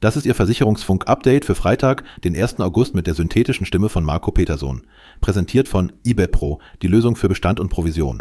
Das ist Ihr Versicherungsfunk-Update für Freitag, den 1. August mit der synthetischen Stimme von Marco Petersohn. Präsentiert von IBEPRO, die Lösung für Bestand und Provision.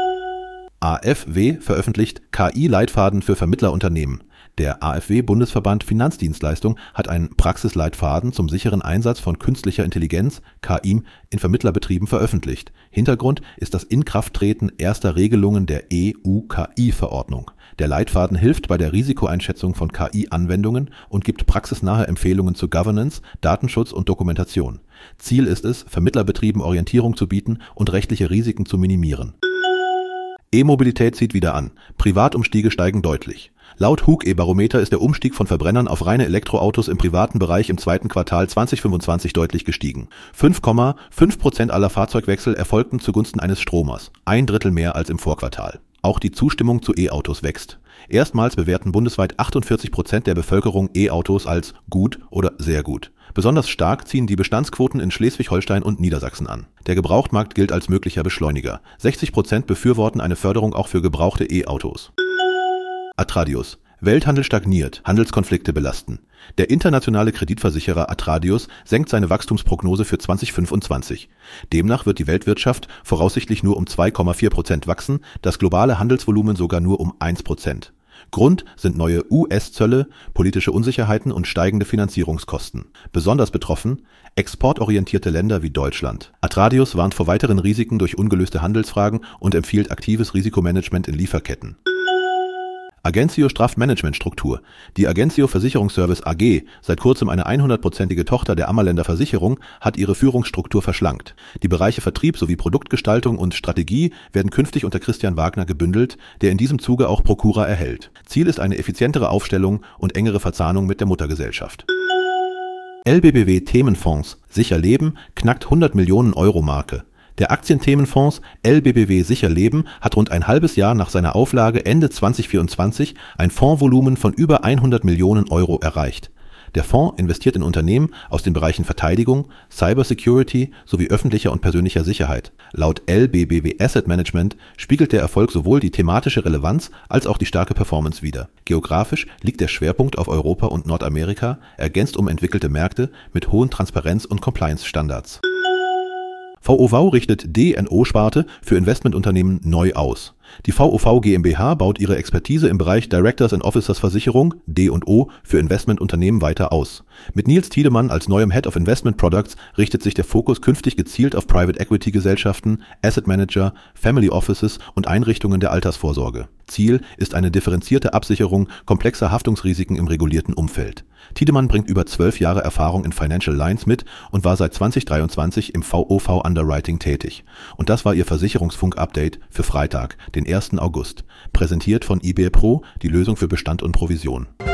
AFW veröffentlicht KI-Leitfaden für Vermittlerunternehmen. Der AFW-Bundesverband Finanzdienstleistung hat einen Praxisleitfaden zum sicheren Einsatz von künstlicher Intelligenz, KI, in Vermittlerbetrieben veröffentlicht. Hintergrund ist das Inkrafttreten erster Regelungen der EU-KI-Verordnung. Der Leitfaden hilft bei der Risikoeinschätzung von KI-Anwendungen und gibt praxisnahe Empfehlungen zu Governance, Datenschutz und Dokumentation. Ziel ist es, Vermittlerbetrieben Orientierung zu bieten und rechtliche Risiken zu minimieren. E-Mobilität zieht wieder an. Privatumstiege steigen deutlich. Laut Hug-E-Barometer ist der Umstieg von Verbrennern auf reine Elektroautos im privaten Bereich im zweiten Quartal 2025 deutlich gestiegen. 5,5% aller Fahrzeugwechsel erfolgten zugunsten eines Stromers, 1/3 mehr als im Vorquartal. Auch die Zustimmung zu E-Autos wächst. Erstmals bewerten bundesweit 48% der Bevölkerung E-Autos als gut oder sehr gut. Besonders stark ziehen die Bestandsquoten in Schleswig-Holstein und Niedersachsen an. Der Gebrauchtmarkt gilt als möglicher Beschleuniger. 60% befürworten eine Förderung auch für gebrauchte E-Autos. Atradius. Welthandel stagniert, Handelskonflikte belasten. Der internationale Kreditversicherer Atradius senkt seine Wachstumsprognose für 2025. Demnach wird die Weltwirtschaft voraussichtlich nur um 2,4% wachsen, das globale Handelsvolumen sogar nur um 1%. Grund sind neue US-Zölle, politische Unsicherheiten und steigende Finanzierungskosten. Besonders betroffen exportorientierte Länder wie Deutschland. Atradius warnt vor weiteren Risiken durch ungelöste Handelsfragen und empfiehlt aktives Risikomanagement in Lieferketten. Agenzio strafft Managementstruktur. Die Agenzio Versicherungsservice AG, seit kurzem eine 100%ige Tochter der Ammerländer Versicherung, hat ihre Führungsstruktur verschlankt. Die Bereiche Vertrieb sowie Produktgestaltung und Strategie werden künftig unter Christian Wagner gebündelt, der in diesem Zuge auch Prokura erhält. Ziel ist eine effizientere Aufstellung und engere Verzahnung mit der Muttergesellschaft. LBBW Themenfonds Sicher Leben knackt 100 Millionen Euro Marke. Der Aktienthemenfonds LBBW Sicher Leben hat rund ein halbes Jahr nach seiner Auflage Ende 2024 ein Fondsvolumen von über 100 Millionen Euro erreicht. Der Fonds investiert in Unternehmen aus den Bereichen Verteidigung, Cybersecurity sowie öffentlicher und persönlicher Sicherheit. Laut LBBW Asset Management spiegelt der Erfolg sowohl die thematische Relevanz als auch die starke Performance wider. Geografisch liegt der Schwerpunkt auf Europa und Nordamerika, ergänzt um entwickelte Märkte mit hohen Transparenz- und Compliance-Standards. VOV richtet D&O-Sparte für Investmentunternehmen neu aus. Die VOV GmbH baut ihre Expertise im Bereich Directors and Officers Versicherung D&O für Investmentunternehmen weiter aus. Mit Nils Tiedemann als neuem Head of Investment Products richtet sich der Fokus künftig gezielt auf Private Equity Gesellschaften, Asset Manager, Family Offices und Einrichtungen der Altersvorsorge. Ziel ist eine differenzierte Absicherung komplexer Haftungsrisiken im regulierten Umfeld. Tiedemann bringt über 12 Jahre Erfahrung in Financial Lines mit und war seit 2023 im VOV Underwriting tätig. Und das war Ihr Versicherungsfunk-Update für Freitag, den 1. August. Präsentiert von IBEPRO, die Lösung für Bestand und Provision.